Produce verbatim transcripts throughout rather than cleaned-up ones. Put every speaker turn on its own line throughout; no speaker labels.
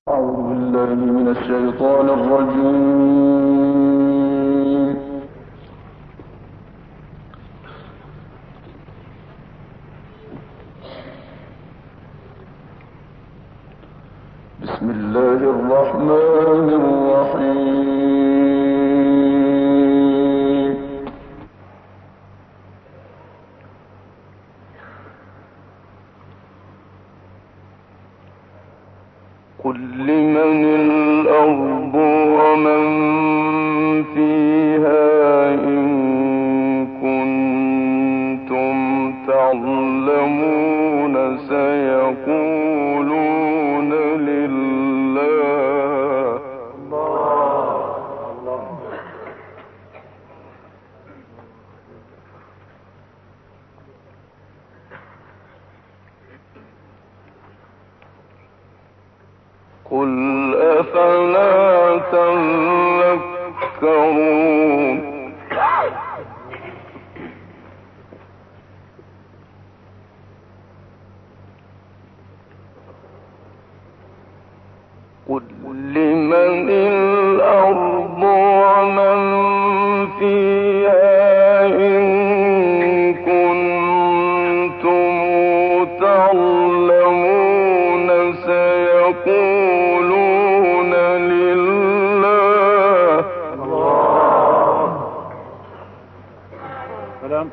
أعوذ بالله من الشيطان الرجيم. بسم الله الرحمن الرحيم. قل لمن الأرض ومن فيها إن كنتم تعلمون سيقولون لله. قل أفلا تذكرون. قل لمن الأرض ومن فيها إن كنتم تعلمون سيقولون لله.
سلام.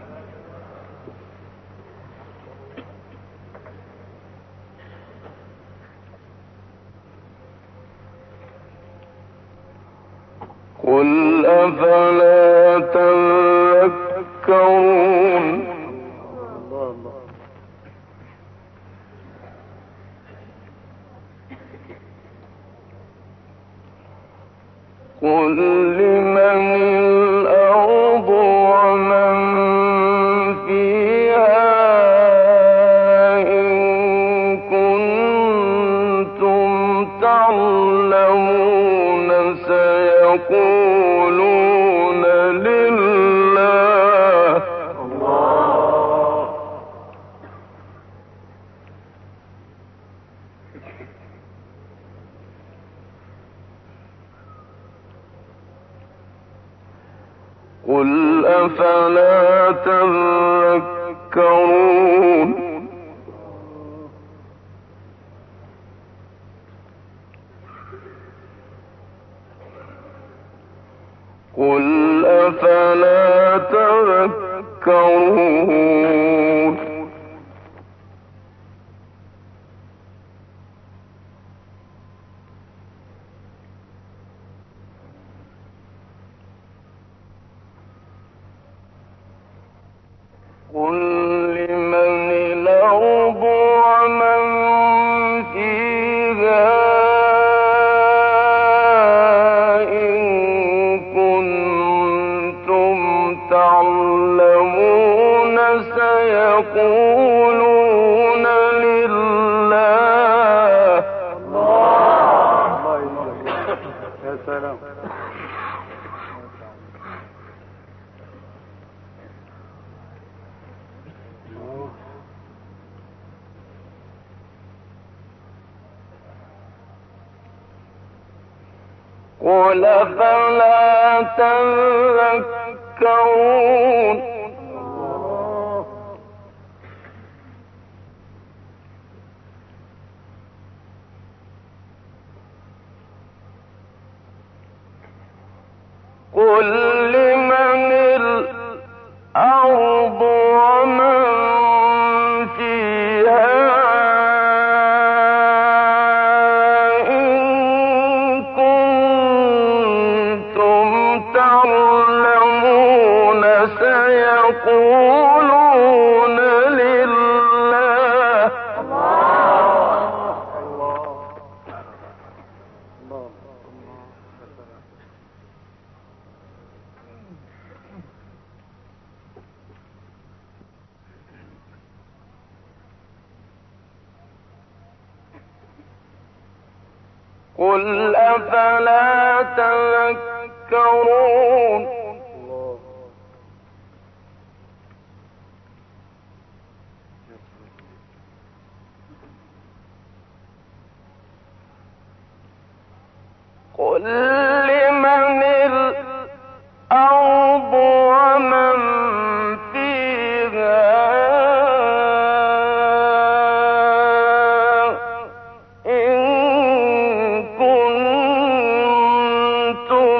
قل أفلا تذكرون. قل لمن الأرض ومن فيها إن كنتم تعلمون سيقولون لله. قل أفلا تذكرون. قل أفلا تذكرون. قل لمن الأرض ومن فيها إن كنتم تعلمون سيقولون لله.
يا سلام.
قل أفلا تذكرون. قل لمن الأرض ومن فيها إن كنتم تعلمون سيقولون لله. قل أفلا تذكرون. قل لمن الأرض ومن فيها إن كنتم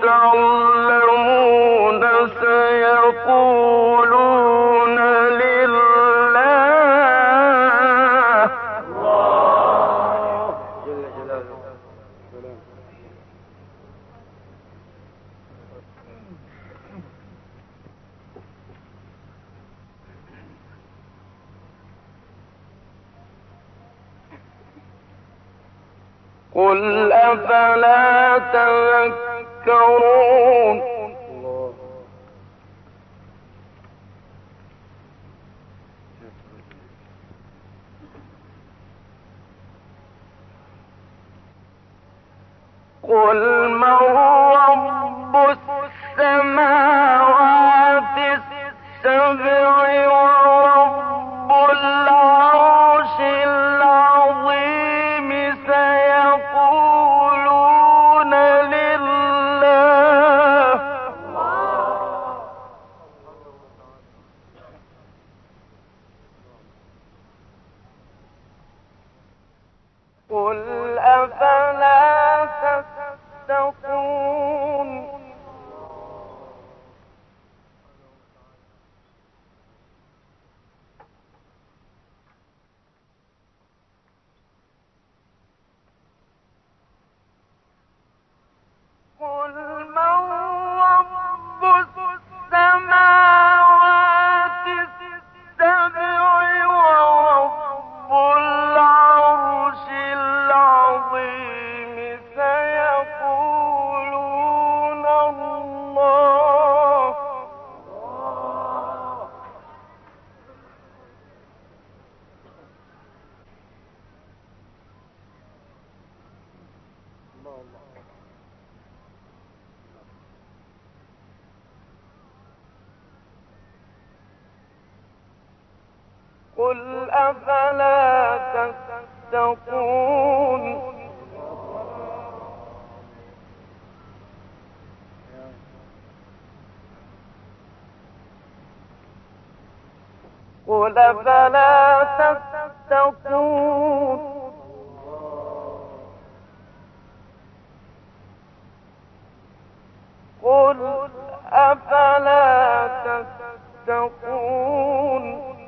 تعلمون سيقولون لله.
جل جلاله. سلام.
قل أفلا تذكرون.
الله.
قل من رب السماوات السبع ورب العرش العظيم سيقولون لله. قل أفلا تتقون. قل من رب السماوات السبع ورب العرش العظيم سيقولون الله. قل أفلا تتقون. قل أفلا تتقون. قل أفلا تتقون.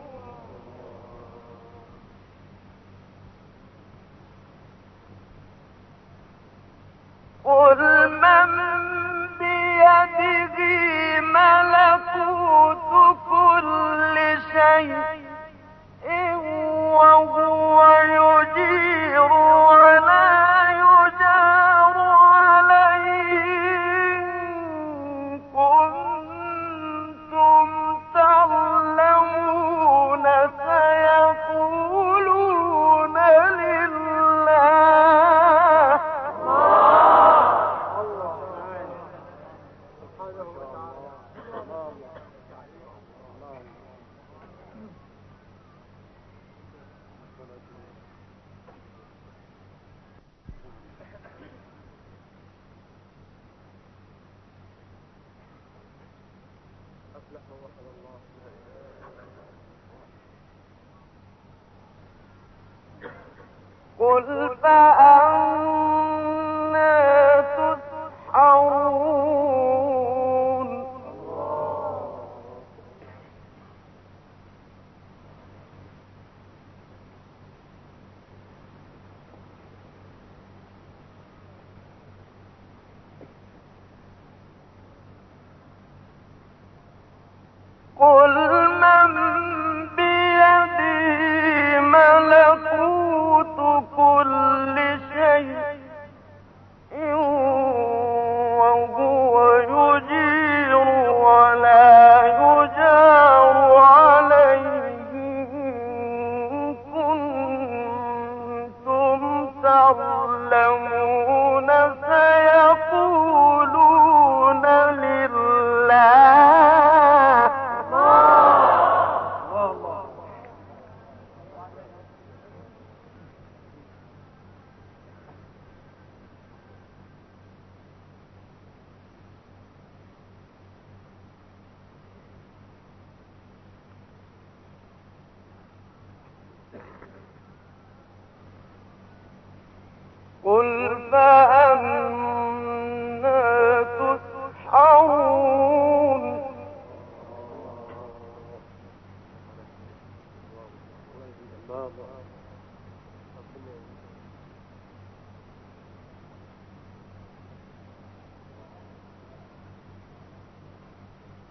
قل من بيده ملكوت كل شيء وهو يجير ولا يجار عليه إن كنتم تعلمون سيقولون لله. قل فأنا تسحرون. قل من بيده ملكوت كل شيء وهو يجير ولا يجار عليه إن كنتم تعلمون سيقولون لله.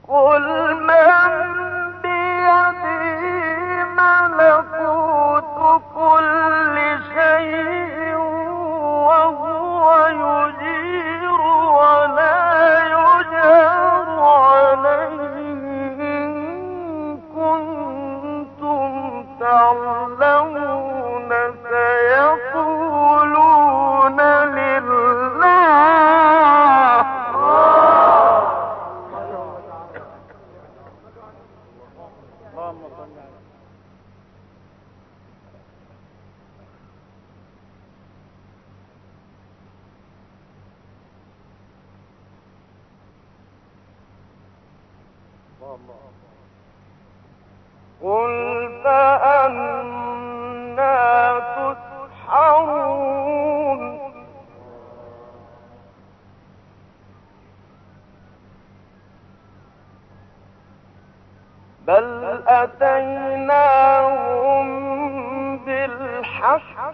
قل من بيده ملكوت كل شيء وهو يجير ولا يجار عليه إن كنتم تعلمون سيقولون لله.
اللهم صل على
قل فأنا تسحرون بل أتيناهم بالحق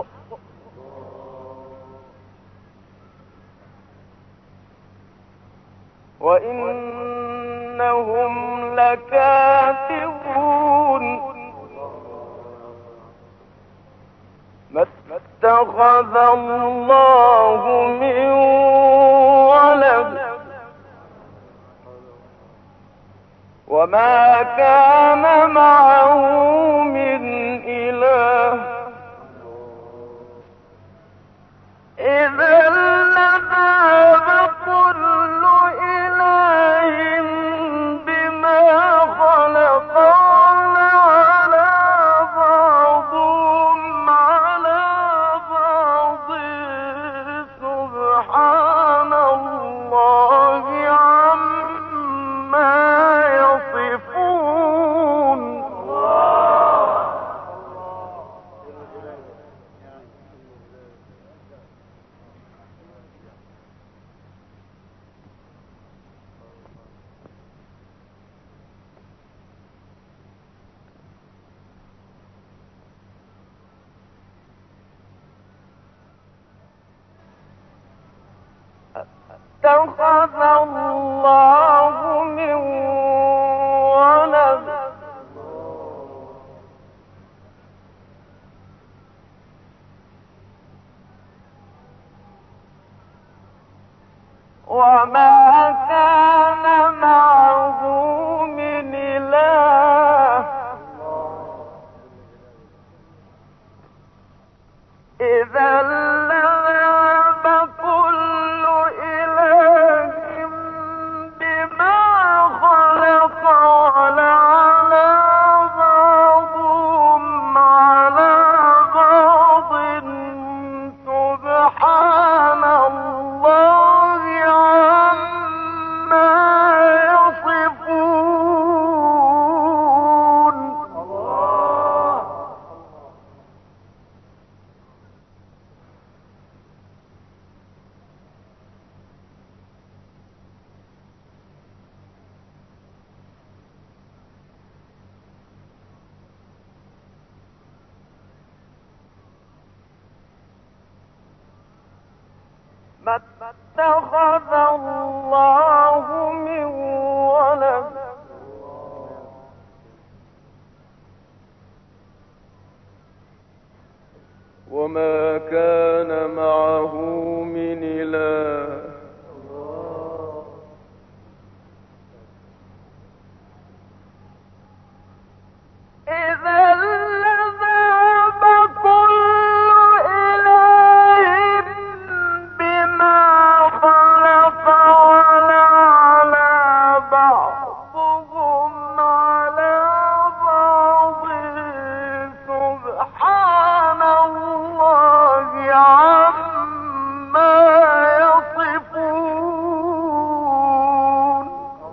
وإنهم لكاذبون. ما اتخذ الله من ولد وما كان معه من إله إذا لذهب كل إله بما خلق على بعضهم على بعض سبحان الله عما يصفون. اتخذ الله من ولد وما كان معه من إله إذا لذهب كل إله بما خلق على بعضهم على بعض سبحان الله عما يصفون. ما اتخذ الله من ولد وما كان معه من إله إذا لذهب كل إله بما خلق على بعضهم على بعض سبحان الله عما يصفون.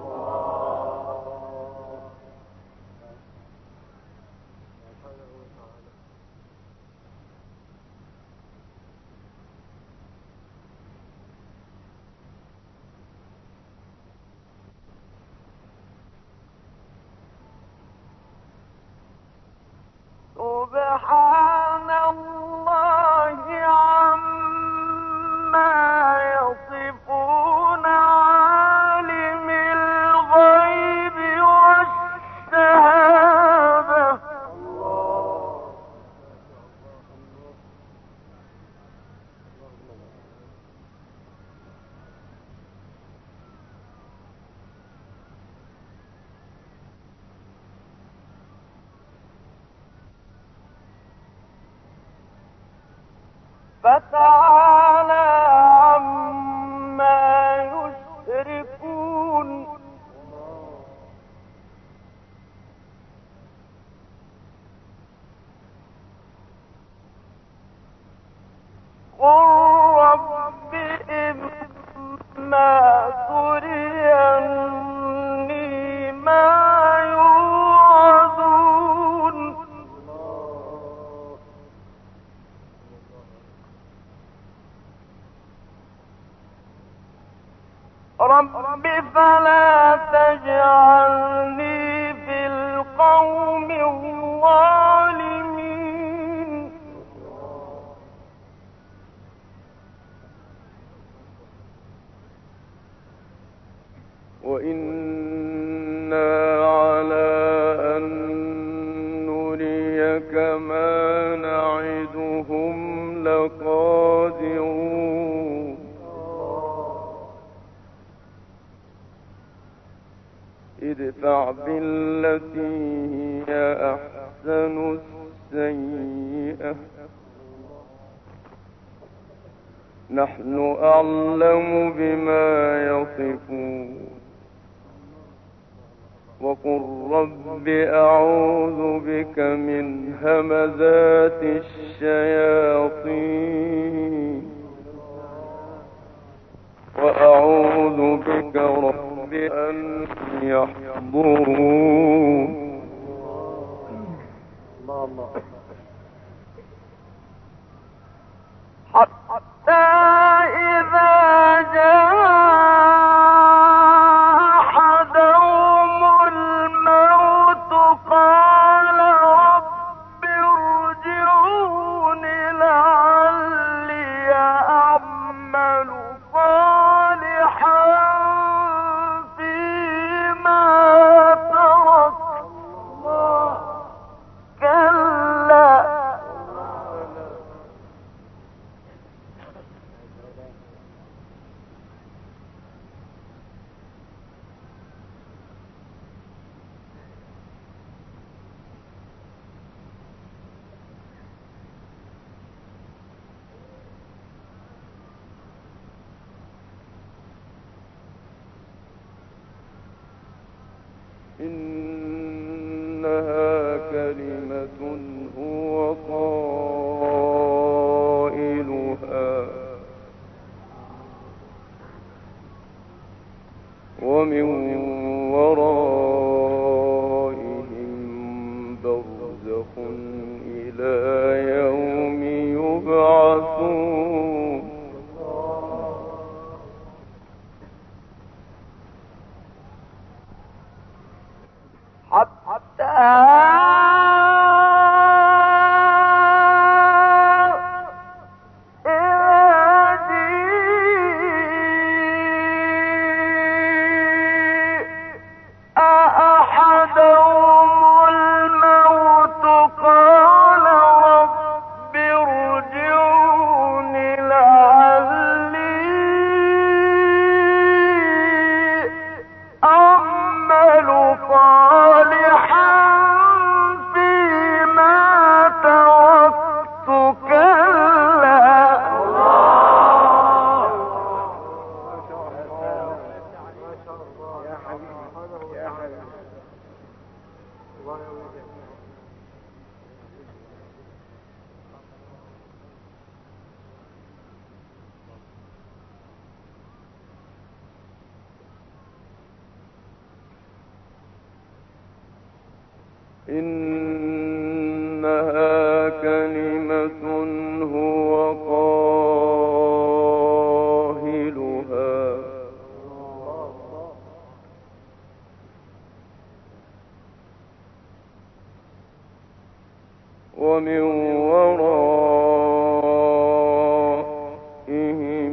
سبحان الله عما يصفون عالم الغيب فتعالى عما يشركون قل رب إما تريني ما يوعدون رب فلا تجعلني في القوم الظالمين وإنا على أن نريك ما نعدهم لقادرون ادفع بالتي هي أحسن السيئة نحن أعلم بما يصفون وقل رب أعوذ بك من همزات الشياطين وأعوذ بك رب أن يحضرون حتى إذا جاء أحدهم الموت قال رب ارجعون لعلي أعمل صالحا فيما ترك كلا إنها كلمة هو قائلها ومن ورائهم برزخ إلى يوم يبعثون إنها كلمة هو قائلها ومن ورائهم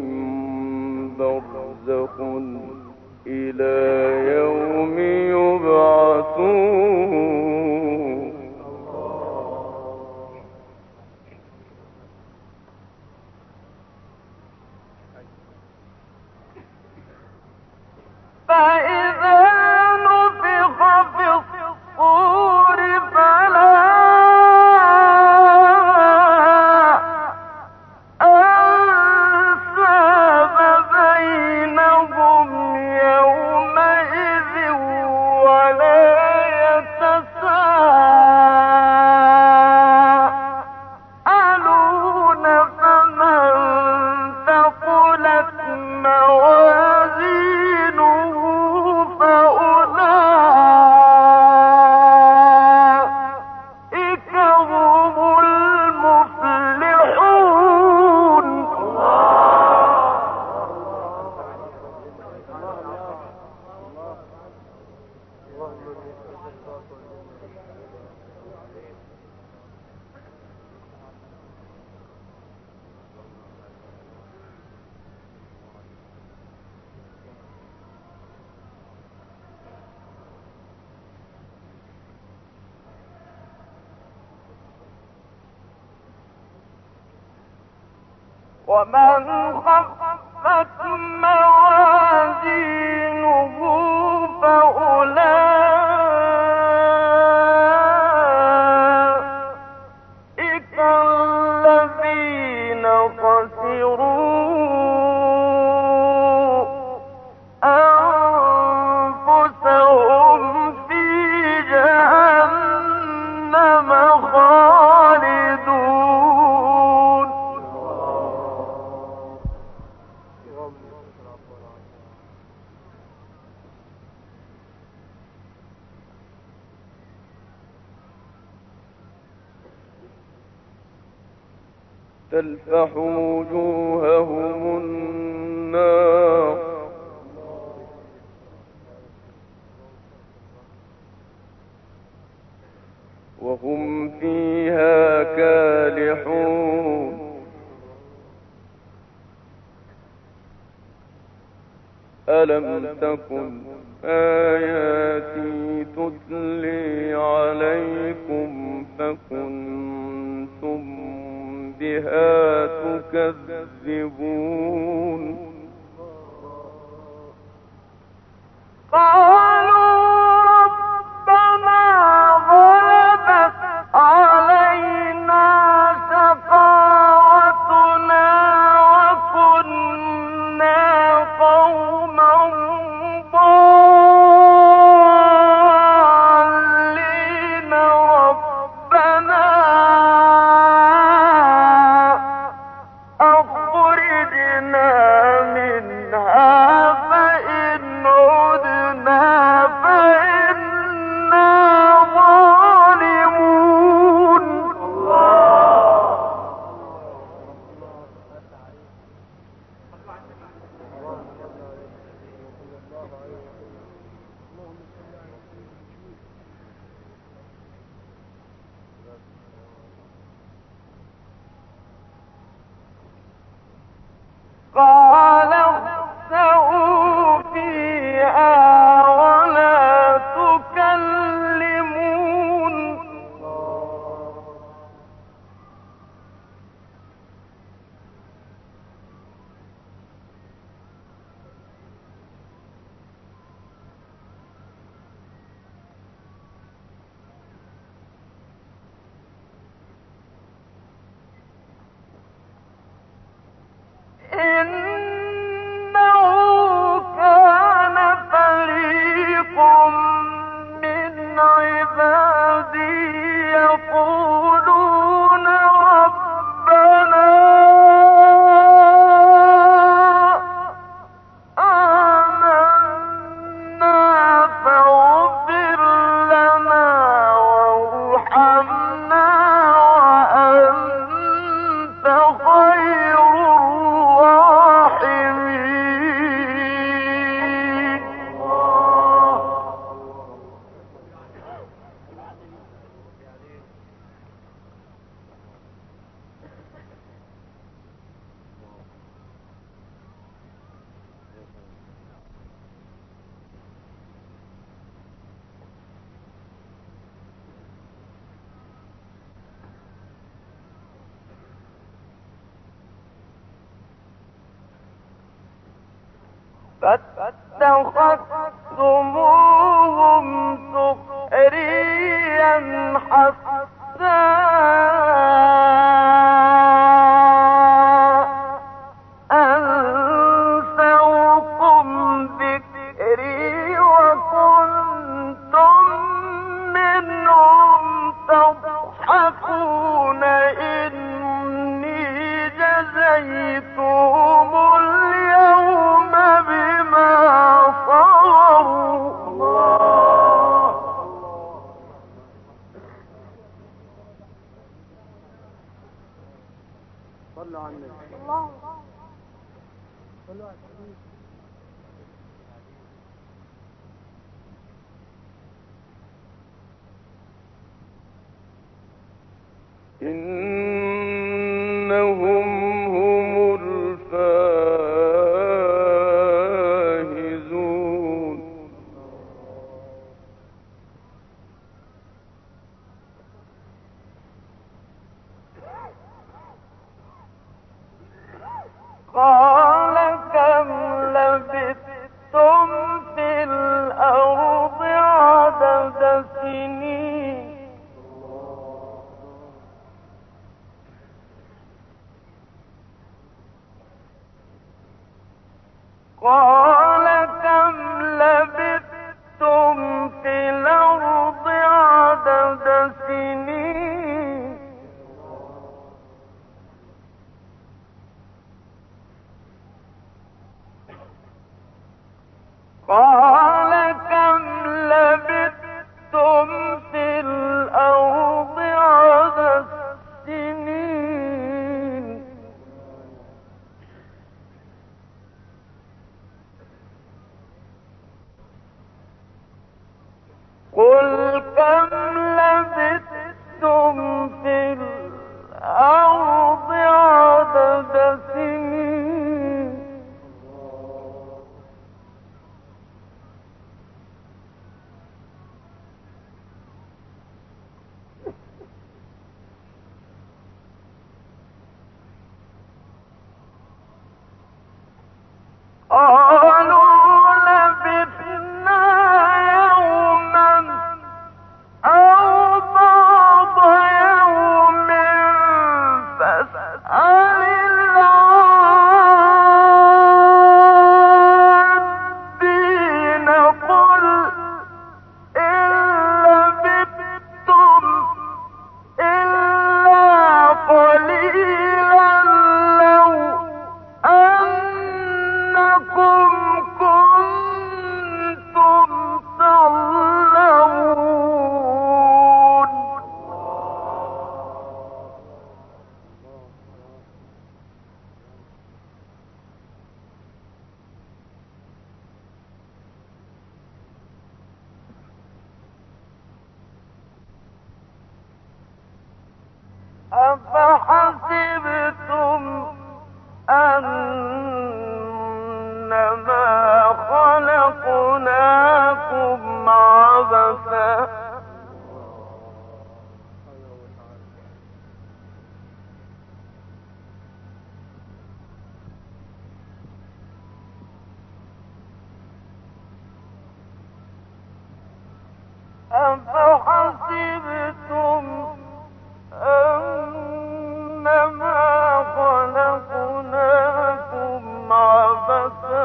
برزخ إلى يوم يبعثون ومن خفت موازينه فأولئك الذين خسروا أنفسهم في جهنم خالدون. تلفح وجوههم النار وهم فيها كالحون. ألم تكن آياتي تتلي عليكم فكنتم بها تكذبون. قالوا ربنا غلبت علينا شقاوتنا وكنا قوما ضالين ربنا أخرجنا منها فإن عدنا فإنا ظالمون. قال اخسئوا فيها ولا تكلمون. إنه كان فريق من عبادي يقولون ربنا آمنا فاغفر لنا وارحمنا وأنت خير الراحمين. فاتخذتموهم سخريا حتى أنسوكم ذكري وكنتم منهم تضحكون. إني جزيتهم اليوم بما صبروا.
صلوا على النبي. صلوا على النبي.
إنهم هم الفائزون. أفحسبتم أنما خلقناكم عبثا أفحسبتم أنما خلقناكم عبثا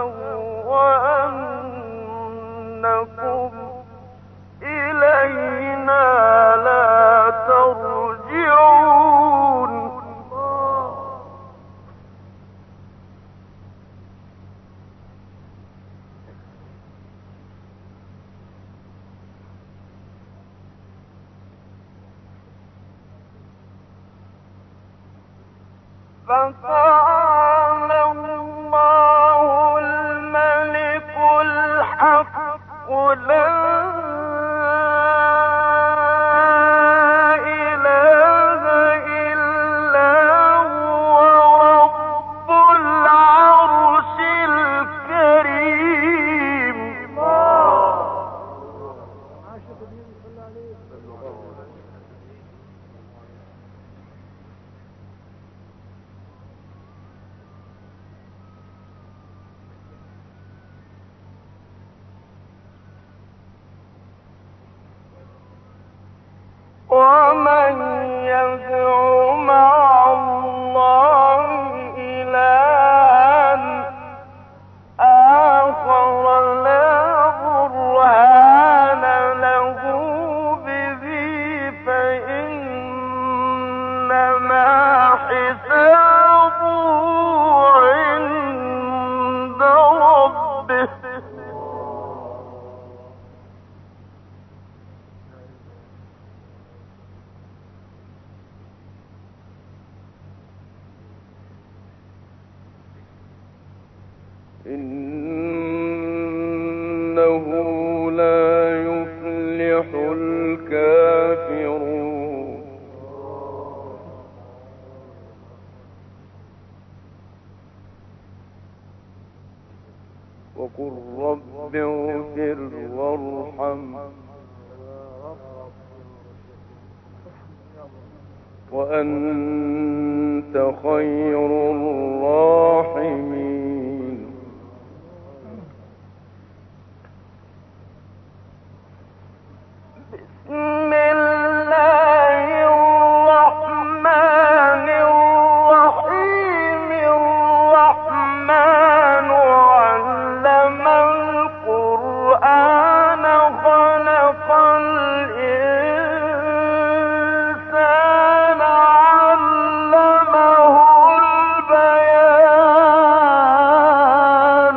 وأنكم إلينا لا ترجعون فتعالى الله الملك الحق لا إله إلا هو رب العرش الكريم ومن يدع مع الله إلها آخر لا برهان له به فإنما حسابه عند ربه إنه لا يفلح الكافرون وقل رب اغفر وارحم وأنت خير الراحمين بسم الله الرحمن الرحيم الرحمن علم القرآن خلق الإنسان علمه البيان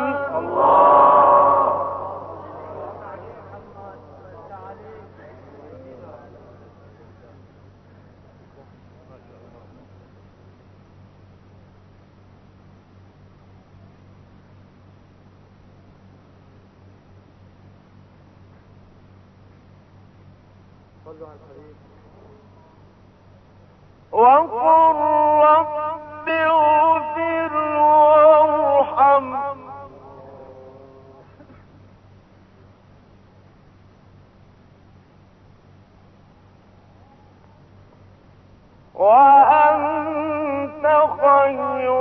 وقل رب اغفر وارحم وأنت خير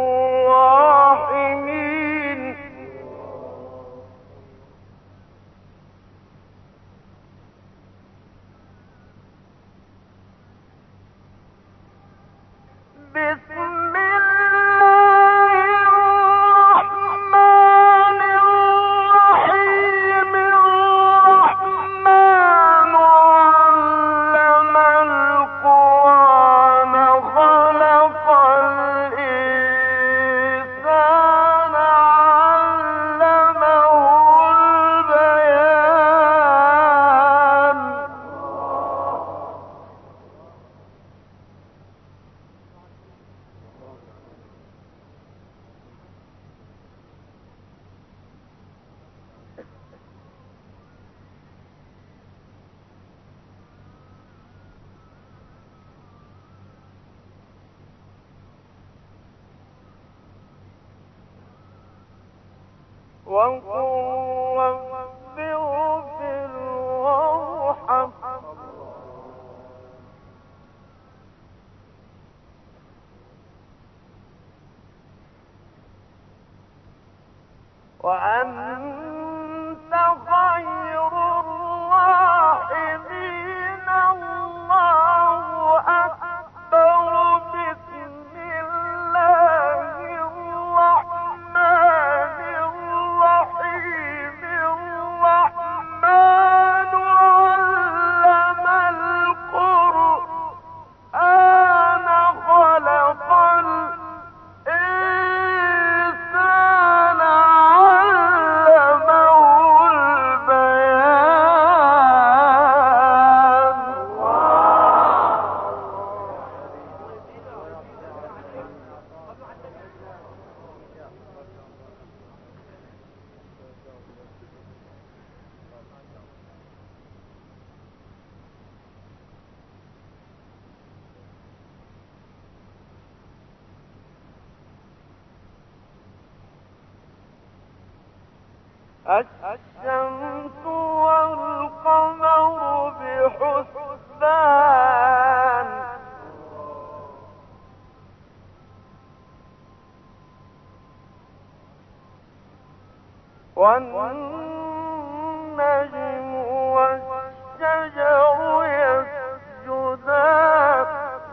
الراحمين بسم الله وقل رب اغفر وارحم وأنت خير الراحمين. الله أكبر. بسم الله الرحمن الرحيم. الرحمن علم القرآن خلق الإنسان علمه البيان. الشمس والقمر بحسبان. والنجم والشجر يسجدان.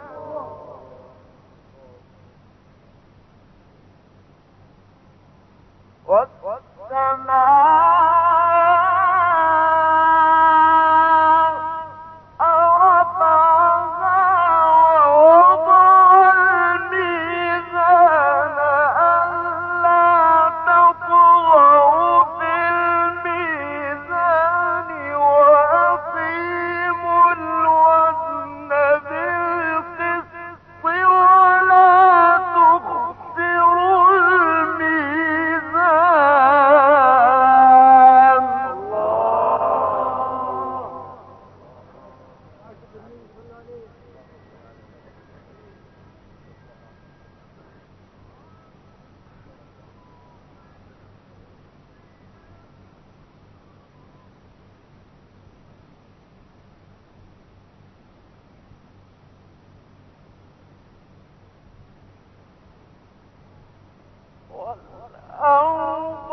والسماء رفعها ووضع الميزان ألا تطغوا في الميزان وأقيموا الوزن بالقسط ولا تخسروا الميزان. والأرض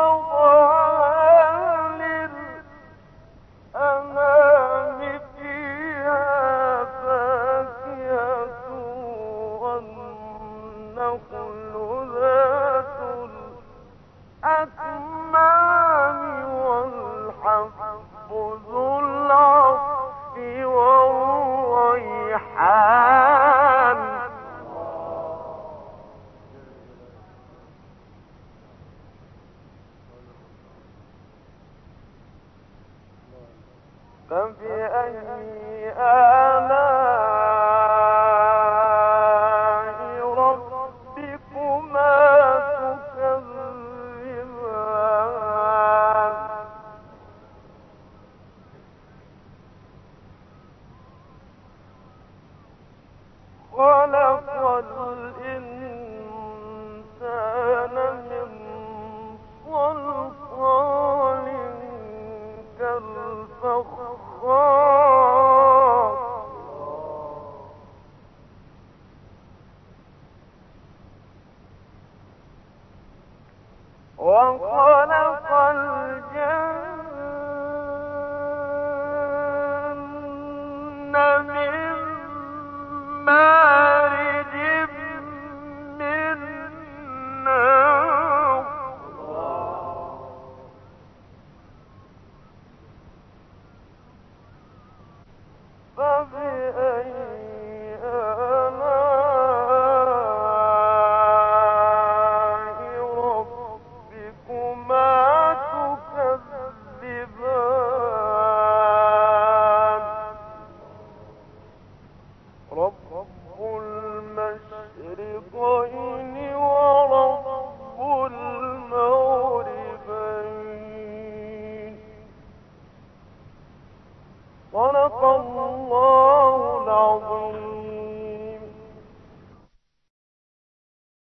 وضعها للأنام فيها فاكهة والنخل ذات الأكمام والحب ذو العصف والريحان. فبأي آلاء ربكما تكذبان. خلق الإنسان من صلصال كالفخار. وخلق الجن من مارج من نار. فبأي آلاء ربكما تكذبان. رب المشرقين ورب المغربين. صدق الله العظيم.